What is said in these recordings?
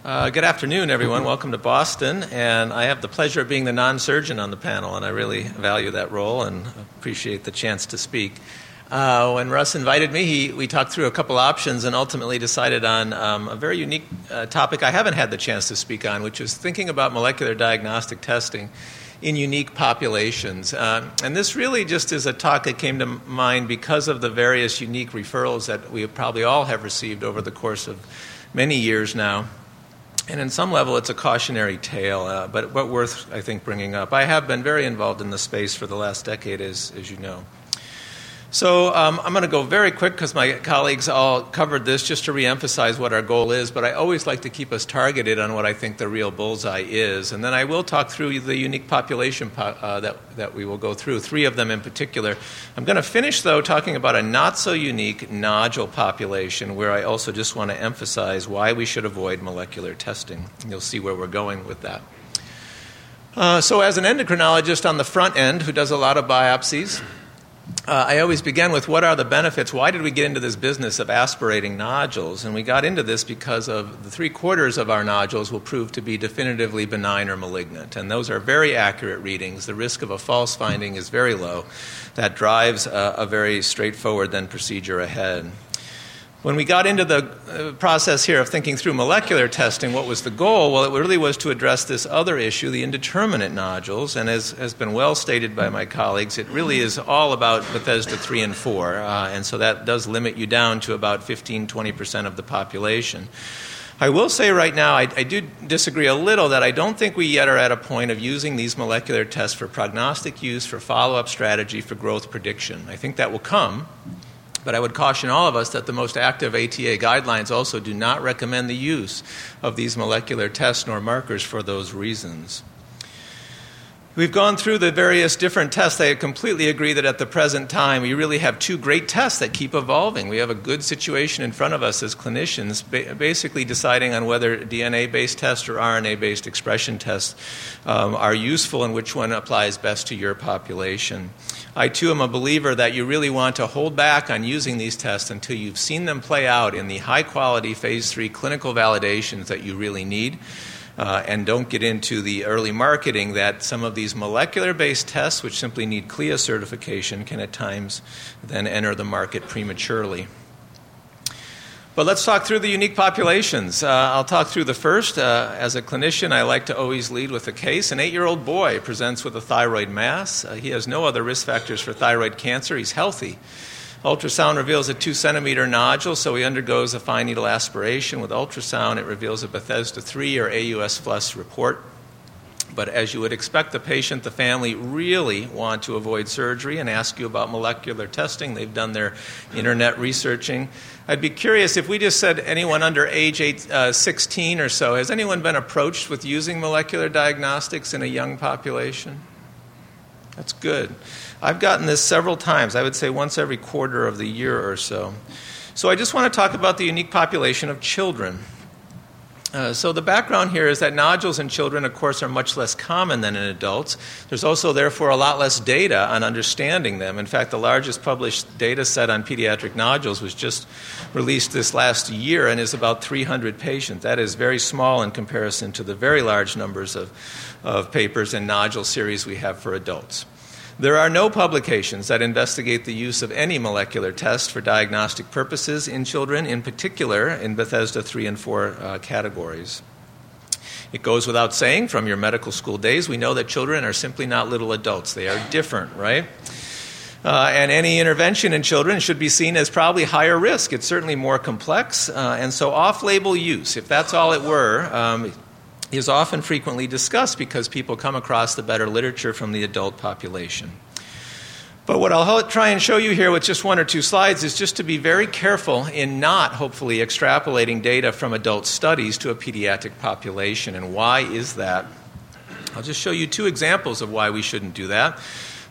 Good afternoon, everyone. Welcome to Boston. And I have the pleasure of being the non-surgeon on the panel, and I really value that role and appreciate the chance to speak. When Russ invited me, we talked through a couple options and ultimately decided on a very unique topic I haven't had the chance to speak on, which is thinking about molecular diagnostic testing in unique populations. And this really just is a talk that came to mind because of the various unique referrals that we probably all have received over the course of many years now. And in some level, it's a cautionary tale, but worth, I think, bringing up. I have been very involved in the space for the last decade, as you know. So I'm going to go very quick because my colleagues all covered this just to reemphasize what our goal is, but I always like to keep us targeted on what I think the real bullseye is. And then I will talk through the unique population that we will go through, three of them in particular. I'm going to finish, though, talking about a not-so-unique nodule population where I also just want to emphasize why we should avoid molecular testing. You'll see where we're going with that. So as an endocrinologist on the front end who does a lot of biopsies, I always begin with what are the benefits? Why did we get into this business of aspirating nodules? And we got into this because of the 3/4 of our nodules will prove to be definitively benign or malignant. And those are very accurate readings. The risk of a false finding is very low. That drives a very straightforward then procedure ahead. When we got into the process here of thinking through molecular testing, what was the goal? Well, it really was to address this other issue, the indeterminate nodules. And as has been well stated by my colleagues, it really is all about Bethesda 3 and 4. And so that does limit you down to about 15-20% of the population. I will say right now, I do disagree a little that I don't think we yet are at a point of using these molecular tests for prognostic use, for follow-up strategy, for growth prediction. I think that will come. But I would caution all of us that the most active ATA guidelines also do not recommend the use of these molecular tests nor markers for those reasons. We've gone through the various different tests. I completely agree that at the present time, we really have two great tests that keep evolving. We have a good situation in front of us as clinicians, basically deciding on whether DNA-based tests or RNA-based expression tests are useful and which one applies best to your population. I, too, am a believer that you really want to hold back on using these tests until you've seen them play out in the high-quality Phase 3 clinical validations that you really need. And don't get into the early marketing that some of these molecular-based tests, which simply need CLIA certification, can at times then enter the market prematurely. But let's talk through the unique populations. I'll talk through the first. As a clinician, I like to always lead with a case. An 8-year-old boy presents with a thyroid mass. He has no other risk factors for thyroid cancer. He's healthy. Ultrasound reveals a 2-centimeter nodule, so he undergoes a fine needle aspiration. With ultrasound, it reveals a Bethesda 3 or AUS FLUS report. But as you would expect, the patient, the family really want to avoid surgery and ask you about molecular testing. They've done their internet researching. I'd be curious if we just said anyone under age 16 or so, has anyone been approached with using molecular diagnostics in a young population? That's good. I've gotten this several times. I would say once every quarter of the year or so. So I just want to talk about the unique population of children. So the background here is that nodules in children, of course, are much less common than in adults. There's also, therefore, a lot less data on understanding them. In fact, the largest published data set on pediatric nodules was just released this last year and is about 300 patients. That is very small in comparison to the very large numbers of papers and nodule series we have for adults. There are no publications that investigate the use of any molecular test for diagnostic purposes in children, in particular in Bethesda 3 and 4 categories. It goes without saying, from your medical school days, we know that children are simply not little adults. They are different, right? And any intervention in children should be seen as probably higher risk. It's certainly more complex. And so off-label use, if that's all it were, is often frequently discussed because people come across the better literature from the adult population. But what I'll try and show you here with just one or two slides is just to be very careful in not, hopefully, extrapolating data from adult studies to a pediatric population. And why is that? I'll just show you two examples of why we shouldn't do that.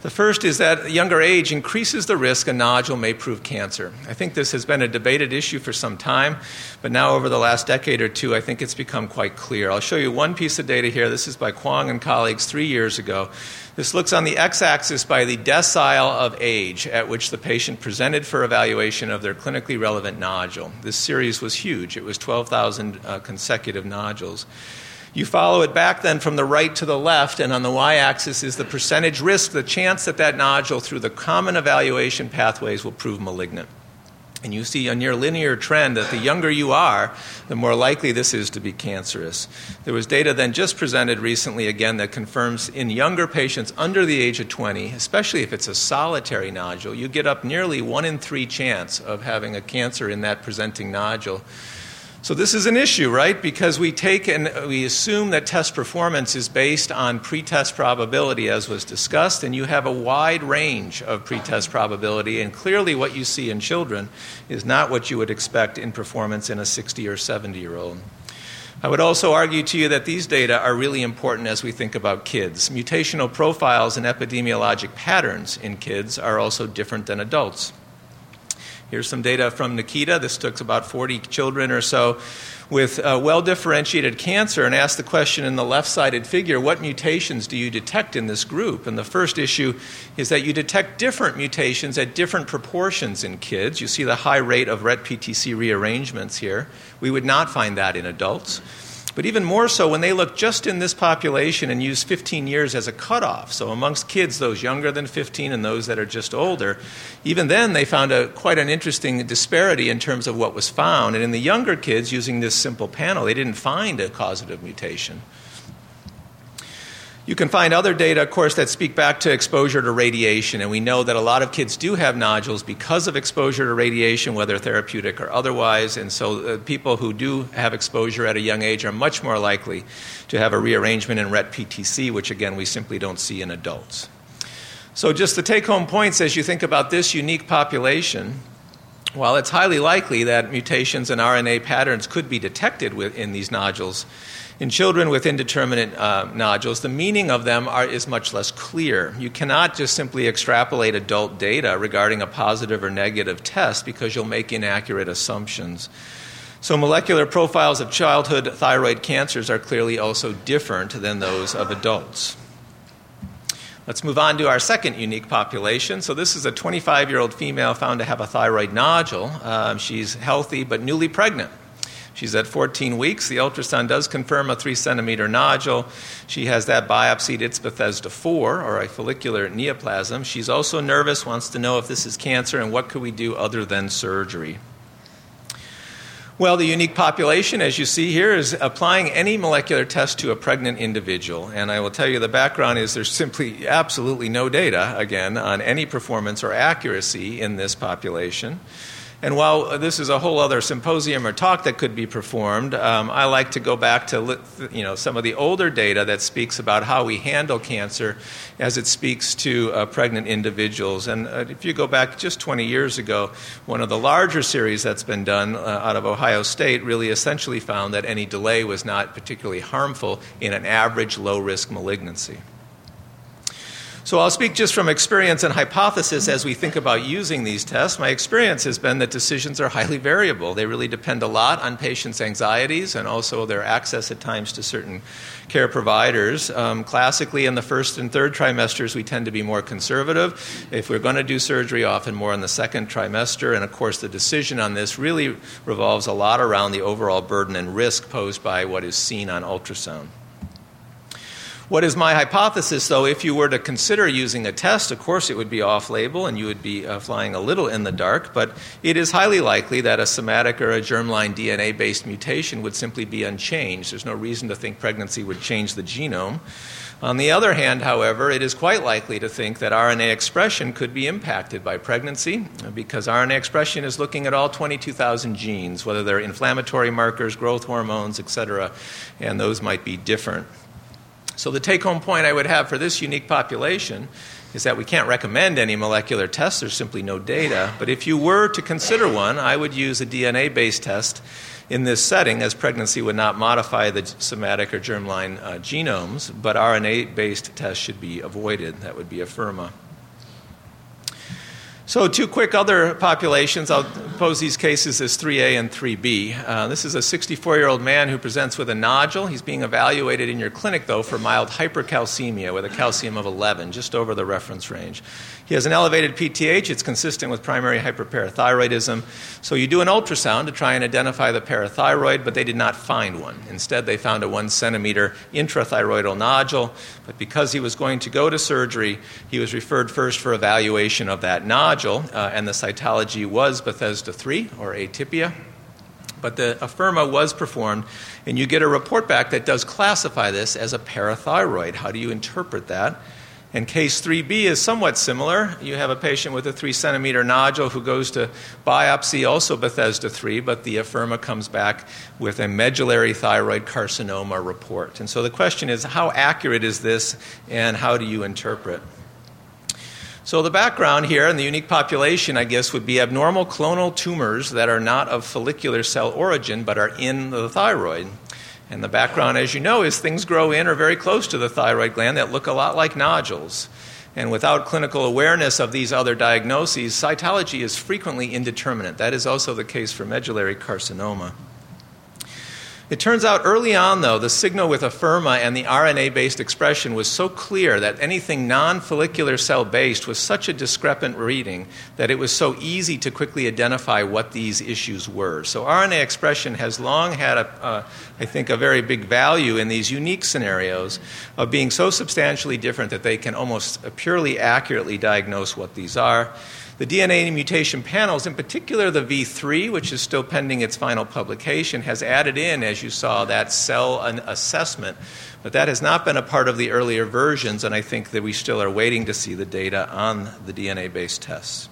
The first is that younger age increases the risk a nodule may prove cancer. I think this has been a debated issue for some time, but now over the last decade or two, I think it's become quite clear. I'll show you one piece of data here. This is by Kwong and colleagues 3 years ago. This looks on the x-axis by the decile of age at which the patient presented for evaluation of their clinically relevant nodule. This series was huge. It was 12,000 consecutive nodules. You follow it back then from the right to the left, and on the y-axis is the percentage risk, the chance that that nodule through the common evaluation pathways will prove malignant. And you see a near linear trend that the younger you are, the more likely this is to be cancerous. There was data then just presented recently again that confirms in younger patients under the age of 20, especially if it's a solitary nodule, you get up nearly 1 in 3 chance of having a cancer in that presenting nodule. So this is an issue, right? Because we take and we assume that test performance is based on pretest probability, as was discussed, and you have a wide range of pretest probability, and clearly what you see in children is not what you would expect in performance in a 60 or 70-year-old. I would also argue to you that these data are really important as we think about kids. Mutational profiles and epidemiologic patterns in kids are also different than adults. Here's some data from Nikita. This took about 40 children or so with well-differentiated cancer and asked the question in the left-sided figure, what mutations do you detect in this group? And the first issue is that you detect different mutations at different proportions in kids. You see the high rate of RET-PTC rearrangements here. We would not find that in adults. But even more so when they look just in this population and use 15 years as a cutoff. So amongst kids, those younger than 15 and those that are just older, even then they found quite an interesting disparity in terms of what was found. And in the younger kids, using this simple panel, they didn't find a causative mutation. You can find other data, of course, that speak back to exposure to radiation, and we know that a lot of kids do have nodules because of exposure to radiation, whether therapeutic or otherwise, and so people who do have exposure at a young age are much more likely to have a rearrangement in RET-PTC, which, again, we simply don't see in adults. So just the take-home points as you think about this unique population, while it's highly likely that mutations in RNA patterns could be detected in these nodules, in children with indeterminate nodules, the meaning of them is much less clear. You cannot just simply extrapolate adult data regarding a positive or negative test because you'll make inaccurate assumptions. So molecular profiles of childhood thyroid cancers are clearly also different than those of adults. Let's move on to our second unique population. So this is a 25-year-old female found to have a thyroid nodule. She's healthy but newly pregnant. She's at 14 weeks. The ultrasound does confirm a 3-centimeter nodule. She has that biopsied. It's Bethesda 4, or a follicular neoplasm. She's also nervous, wants to know if this is cancer and what could we do other than surgery. Well, the unique population, as you see here, is applying any molecular test to a pregnant individual. And I will tell you the background is there's simply absolutely no data, again, on any performance or accuracy in this population. And while this is a whole other symposium or talk that could be performed, I like to go back to some of the older data that speaks about how we handle cancer as it speaks to pregnant individuals. And if you go back just 20 years ago, one of the larger series that's been done out of Ohio State really essentially found that any delay was not particularly harmful in an average low-risk malignancy. So I'll speak just from experience and hypothesis as we think about using these tests. My experience has been that decisions are highly variable. They really depend a lot on patients' anxieties and also their access at times to certain care providers. Classically, in the first and third trimesters, we tend to be more conservative. If we're going to do surgery, often more in the second trimester. And of course, the decision on this really revolves a lot around the overall burden and risk posed by what is seen on ultrasound. What is my hypothesis, though? If you were to consider using a test, of course it would be off-label and you would be flying a little in the dark, but it is highly likely that a somatic or a germline DNA-based mutation would simply be unchanged. There's no reason to think pregnancy would change the genome. On the other hand, however, it is quite likely to think that RNA expression could be impacted by pregnancy because RNA expression is looking at all 22,000 genes, whether they're inflammatory markers, growth hormones, etc., and those might be different. So the take-home point I would have for this unique population is that we can't recommend any molecular tests. There's simply no data. But if you were to consider one, I would use a DNA-based test in this setting, as pregnancy would not modify the somatic or germline genomes, but RNA-based tests should be avoided. That would be Afirma. So two quick other populations. I'll pose these cases as 3A and 3B. This is a 64-year-old man who presents with a nodule. He's being evaluated in your clinic, though, for mild hypercalcemia with a calcium of 11, just over the reference range. He has an elevated PTH. It's consistent with primary hyperparathyroidism. So you do an ultrasound to try and identify the parathyroid, but they did not find one. Instead, they found a 1-centimeter intrathyroidal nodule. But because he was going to go to surgery, he was referred first for evaluation of that nodule, and the cytology was Bethesda 3, or atypia. But the Afirma was performed, and you get a report back that does classify this as a parathyroid. How do you interpret that? And case 3B is somewhat similar. You have a patient with a 3-centimeter nodule who goes to biopsy, also Bethesda 3, but the Afirma comes back with a medullary thyroid carcinoma report. And so the question is, how accurate is this, and how do you interpret? So the background here in the unique population, I guess, would be abnormal clonal tumors that are not of follicular cell origin but are in the thyroid. And the background, as you know, is things grow in or very close to the thyroid gland that look a lot like nodules. And without clinical awareness of these other diagnoses, cytology is frequently indeterminate. That is also the case for medullary carcinoma. It turns out early on, though, the signal with Afirma and the RNA-based expression was so clear that anything non-follicular cell-based was such a discrepant reading that it was so easy to quickly identify what these issues were. So RNA expression has long had, I think, a very big value in these unique scenarios of being so substantially different that they can almost purely accurately diagnose what these are. The DNA mutation panels, in particular the V3, which is still pending its final publication, has added in, as you saw, that cell assessment. But that has not been a part of the earlier versions, and I think that we still are waiting to see the data on the DNA-based tests.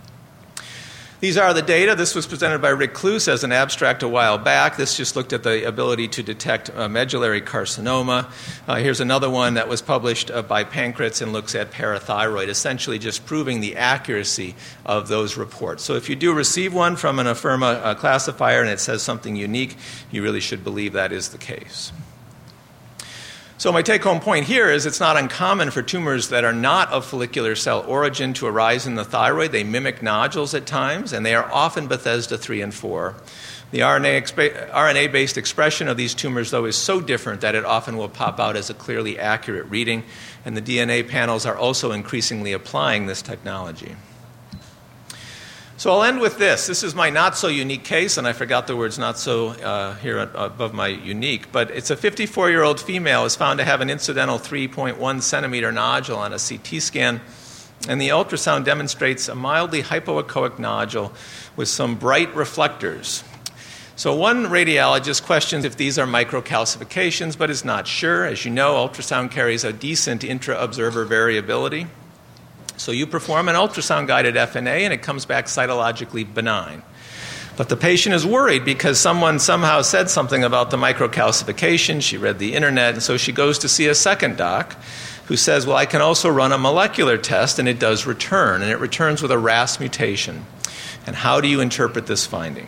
These are the data. This was presented by Rick Cluse as an abstract a while back. This just looked at the ability to detect medullary carcinoma. Here's another one that was published by Pankratz and looks at parathyroid, essentially just proving the accuracy of those reports. So if you do receive one from an Afirma classifier and it says something unique, you really should believe that is the case. So my take-home point here is it's not uncommon for tumors that are not of follicular cell origin to arise in the thyroid. They mimic nodules at times, and they are often Bethesda 3 and 4. The RNA-based expression of these tumors, though, is so different that it often will pop out as a clearly accurate reading, and the DNA panels are also increasingly applying this technology. So I'll end with this. This is my not-so-unique case, and I forgot the words not-so here above my unique, but it's a 54-year-old female is found to have an incidental 3.1-centimeter nodule on a CT scan, and the ultrasound demonstrates a mildly hypoechoic nodule with some bright reflectors. So one radiologist questions if these are microcalcifications, but is not sure. As you know, ultrasound carries a decent intra-observer variability. So you perform an ultrasound-guided FNA, and it comes back cytologically benign. But the patient is worried because someone somehow said something about the microcalcification. She read the internet, and so she goes to see a second doc who says, well, I can also run a molecular test, and it does return, and it returns with a RAS mutation. And how do you interpret this finding?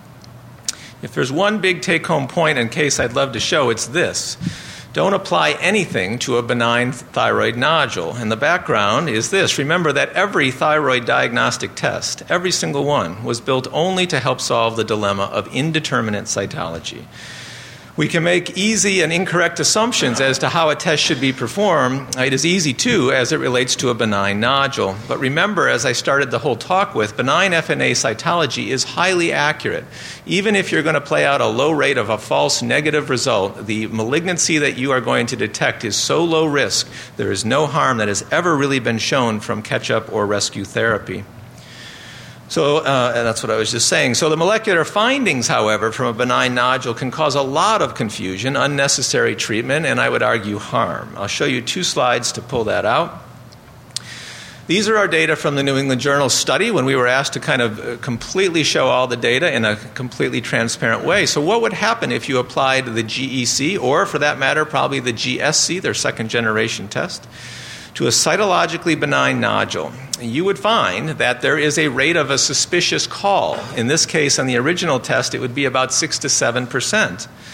If there's one big take-home point in case I'd love to show, it's this. Don't apply anything to a benign thyroid nodule. And the background is this. Remember that every thyroid diagnostic test, every single one, was built only to help solve the dilemma of indeterminate cytology. We can make easy and incorrect assumptions as to how a test should be performed. It is easy, too, as it relates to a benign nodule. But remember, as I started the whole talk with, benign FNA cytology is highly accurate. Even if you're going to play out a low rate of a false negative result, the malignancy that you are going to detect is so low risk, there is no harm that has ever really been shown from catch-up or rescue therapy. So, and that's what I was just saying. So the molecular findings, however, from a benign nodule can cause a lot of confusion, unnecessary treatment, and I would argue harm. I'll show you 2 slides to pull that out. These are our data from the New England Journal study when we were asked to kind of completely show all the data in a completely transparent way. So what would happen if you applied the GEC, or for that matter, probably the GSC, their second-generation test, to a cytologically benign nodule? You would find that there is a rate of a suspicious call. In this case, on the original test, it would be about 6 to 7%.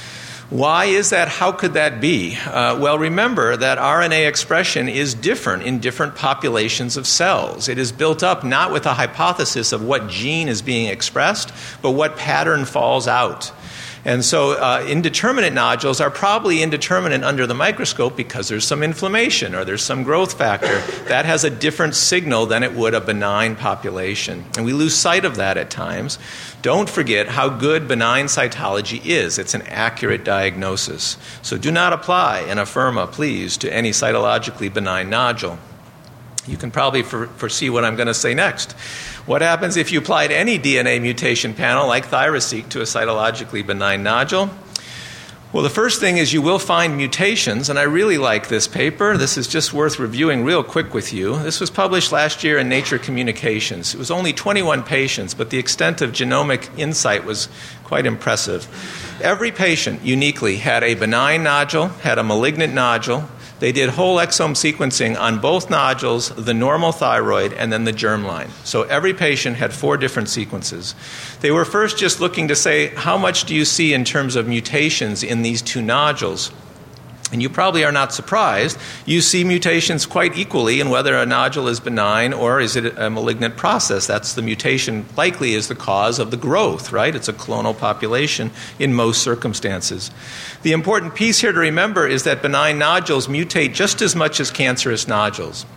Why is that? How could that be? Well, remember that RNA expression is different in different populations of cells. It is built up not with a hypothesis of what gene is being expressed, but what pattern falls out. And so indeterminate nodules are probably indeterminate under the microscope because there's some inflammation or there's some growth factor. That has a different signal than it would a benign population. And we lose sight of that at times. Don't forget how good benign cytology is. It's an accurate diagnosis. So do not apply an Afirma, please, to any cytologically benign nodule. You can probably foresee what I'm going to say next. What happens if you applied any DNA mutation panel like ThyroSeq to a cytologically benign nodule? Well, the first thing is you will find mutations, and I really like this paper. This is just worth reviewing real quick with you. This was published last year in Nature Communications. It was only 21 patients, but the extent of genomic insight was quite impressive. Every patient uniquely had a benign nodule, had a malignant nodule. They did whole exome sequencing on both nodules, the normal thyroid, and then the germline. So every patient had 4 different sequences. They were first just looking to say, how much do you see in terms of mutations in these 2 nodules? And you probably are not surprised. You see mutations quite equally in whether a nodule is benign or is it a malignant process. That's the mutation likely is the cause of the growth, right? It's a clonal population in most circumstances. The important piece here to remember is that benign nodules mutate just as much as cancerous nodules.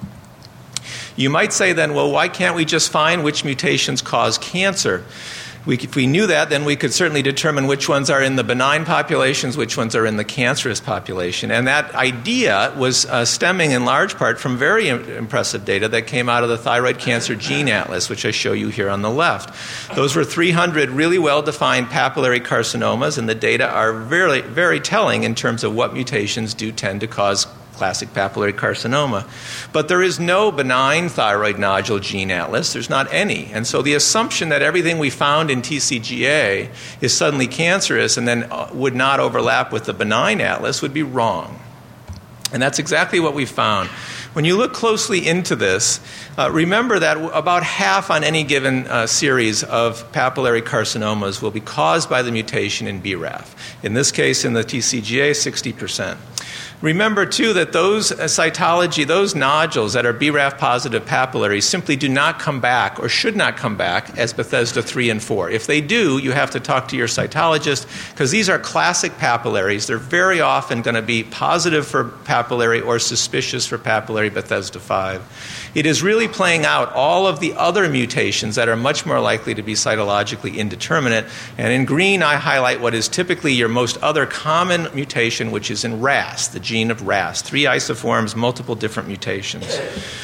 You might say then, well, why can't we just find which mutations cause cancer? If we knew that, then we could certainly determine which ones are in the benign populations, which ones are in the cancerous population. And that idea was stemming in large part from very impressive data that came out of the Thyroid Cancer Gene Atlas, which I show you here on the left. Those were 300 really well-defined papillary carcinomas, and the data are very, very telling in terms of what mutations do tend to cause classic papillary carcinoma. But there is no benign thyroid nodule gene atlas. There's not any. And so the assumption that everything we found in TCGA is suddenly cancerous and then would not overlap with the benign atlas would be wrong. And that's exactly what we found. When you look closely into this, remember that about half on any given series of papillary carcinomas will be caused by the mutation in BRAF. In this case, in the TCGA, 60%. Remember, too, that those cytology, those nodules that are BRAF-positive papillaries simply do not come back or should not come back as Bethesda 3 and 4. If they do, you have to talk to your cytologist because these are classic papillaries. They're very often going to be positive for papillary or suspicious for papillary Bethesda 5. It is really playing out all of the other mutations that are much more likely to be cytologically indeterminate. And in green, I highlight what is typically your most other common mutation, which is in RAS, the gene of RAS. 3 isoforms, multiple different mutations.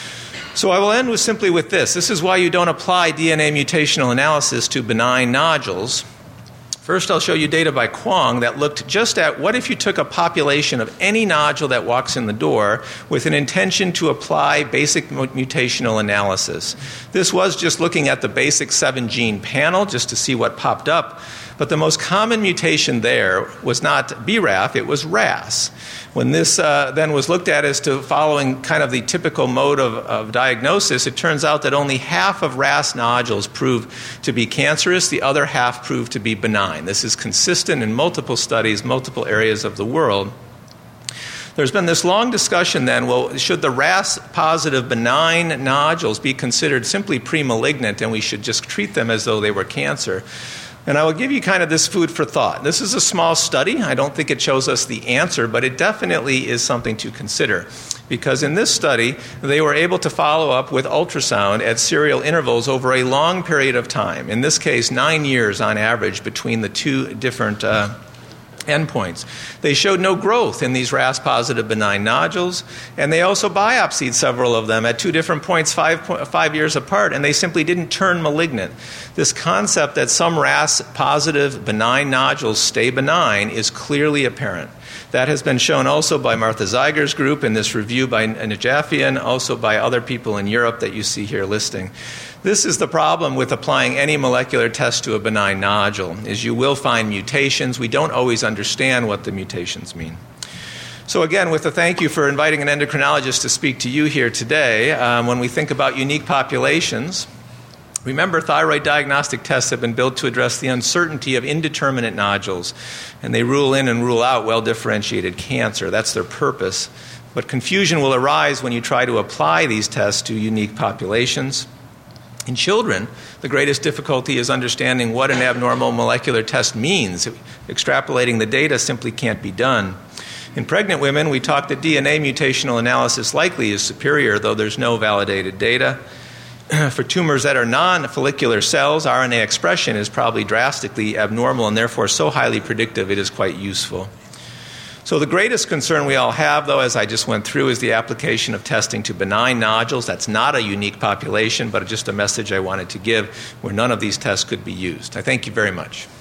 So I will end simply with this. This is why you don't apply DNA mutational analysis to benign nodules. First, I'll show you data by Kwong that looked just at what if you took a population of any nodule that walks in the door with an intention to apply basic mutational analysis. This was just looking at the basic 7-gene panel just to see what popped up. But the most common mutation there was not BRAF, it was RAS. When this then was looked at as to following kind of the typical mode of diagnosis, it turns out that only half of RAS nodules proved to be cancerous, the other half proved to be benign. This is consistent in multiple studies, multiple areas of the world. There's been this long discussion then, well, should the RAS-positive benign nodules be considered simply pre-malignant and we should just treat them as though they were cancer? And I will give you kind of this food for thought. This is a small study. I don't think it shows us the answer, but it definitely is something to consider. Because in this study, they were able to follow up with ultrasound at serial intervals over a long period of time. In this case, 9 years on average between the 2 different endpoints. They showed no growth in these RAS-positive benign nodules, and they also biopsied several of them at 2 different points 5 years apart, and they simply didn't turn malignant. This concept that some RAS-positive benign nodules stay benign is clearly apparent. That has been shown also by Martha Zeiger's group in this review by Najafian, also by other people in Europe that you see here listing. This is the problem with applying any molecular test to a benign nodule, is you will find mutations. We don't always understand what the mutations mean. So again, with a thank you for inviting an endocrinologist to speak to you here today, when we think about unique populations, Remember, thyroid diagnostic tests have been built to address the uncertainty of indeterminate nodules, and they rule in and rule out well-differentiated cancer. That's their purpose. But confusion will arise when you try to apply these tests to unique populations. In children, the greatest difficulty is understanding what an abnormal molecular test means. Extrapolating the data simply can't be done. In pregnant women, we talk that DNA mutational analysis likely is superior, though there's no validated data. For tumors that are non-follicular cells, RNA expression is probably drastically abnormal and therefore so highly predictive it is quite useful. So the greatest concern we all have, though, as I just went through, is the application of testing to benign nodules. That's not a unique population, but just a message I wanted to give where none of these tests could be used. I thank you very much.